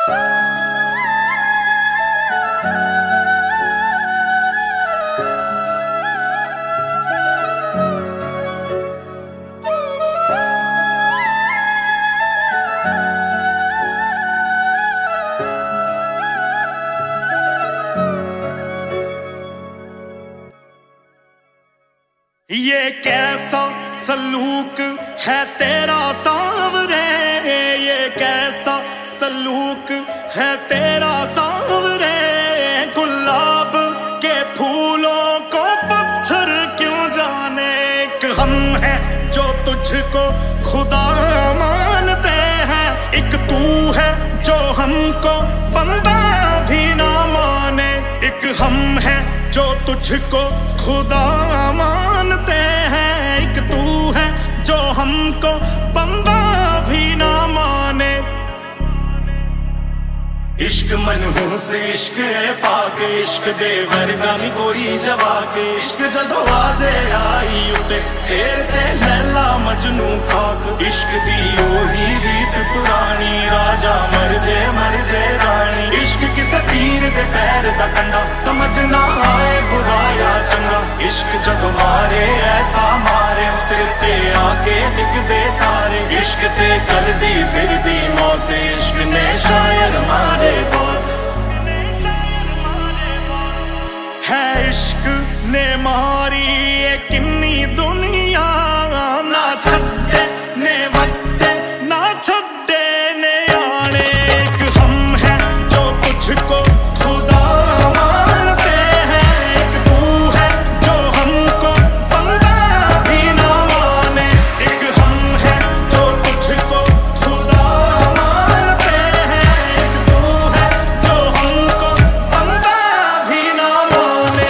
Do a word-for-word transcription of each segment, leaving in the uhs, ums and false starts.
ये कैसा सलूक है तेरा सांवरे, ये कैसा सलूक है तेरा सांवरे। गुलाब के फूलों को पत्थर क्यों जाने, एक हम हैं जो तुझको खुदा मानते हैं, एक तू है जो हमको बंदा भी ना माने। एक हम हैं जो तुझको खुदा मानते हैं, एक तू है जो हमको बंदा भी ना माने। इश्क मनहूस इश्क है पाक, इश्क दे वर्गा नी कोई जवाक। इश्क जदों आजे आई उते फेर ते लैला मजनू खाक। इश्क दी ओही रीत पुरानी, राजा मर जे मर जे रानी। इश्क किसे पीर दे पैर दा कंडा, समझ ना आए बुरा या चंगा। इश्क जदों मारे ऐसा मारे, सिर ते आके टिक दे तारे। इश्क ते चलदी फिरदी मौत, इश्क ने शायर मारे बहुत है। इश्क ने मारी ये किन्नी दुनिया, ना छड्डे ने वड्डे ना छड्डे ने आने। एक हम हैं जो तुझको खुदा मानते हैं, एक तू है जो हमको बंदा भी ना माने। एक हम हैं जो तुझको खुदा मानते हैं, एक तू है जो हमको बंदा भी ना माने।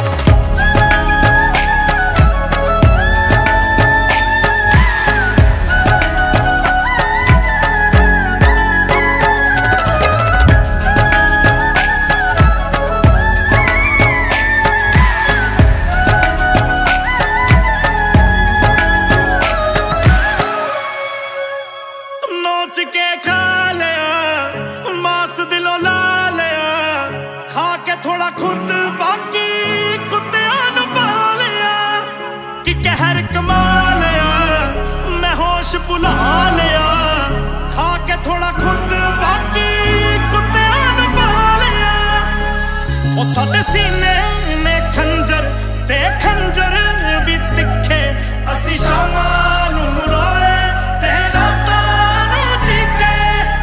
नोच के खा लिया मांस दिलों ला लिया, खा के थोड़ा खुद बाकी कुत्तियां नु पा लिया। कि कहर कमा लिया मैं होश भुला लिया, खा के थोड़ा खुद बाकी कुत्तियां नु पा लिया। ओ साडे सीने में खंजर ते खंजर भी तिखे, असी शामां नू रोए ते रातां नू चीके।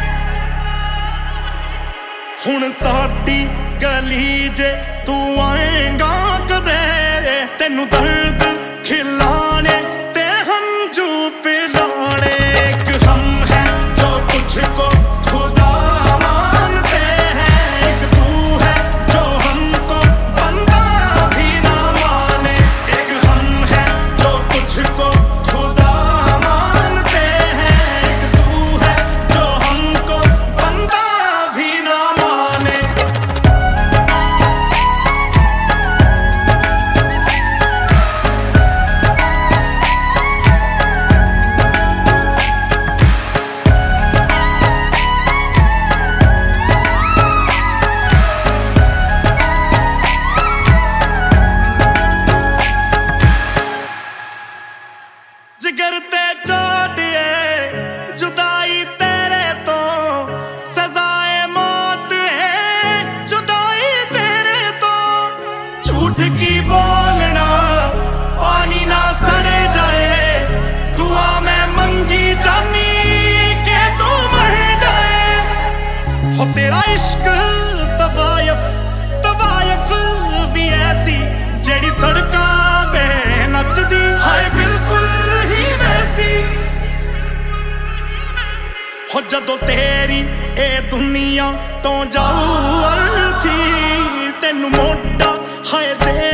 हुण साडी गली जे तू आएगा कदे, तेनू दर्द खिलाने ते हंजू पिलाने। एक हम हैं जो तुझको खुदा मानते हैं, एक तू है जो हमको बंदा भी ना माने। एक हम हैं जो तुझको खुदा मानते हैं, एक तू है जो हमको बंदा भी ना माने। जिगर ते चोटिए जुदाई तेरे तो, सजाए मौत है जुदाई तेरे तो। झूठ की बोलना पानी ना सड़े जाए, दुआ में मंगी जानी के तू मर जाए। हो तेरा इश्क तवायफ तवायफ भी ऐसी, जेड़ी सड़कां ते नचदी हाय बिल्कुल ही वैसी। हो जदों तेरी ए दुनिया तो जाऊ अर्थी, तेनू मोटा हाय दे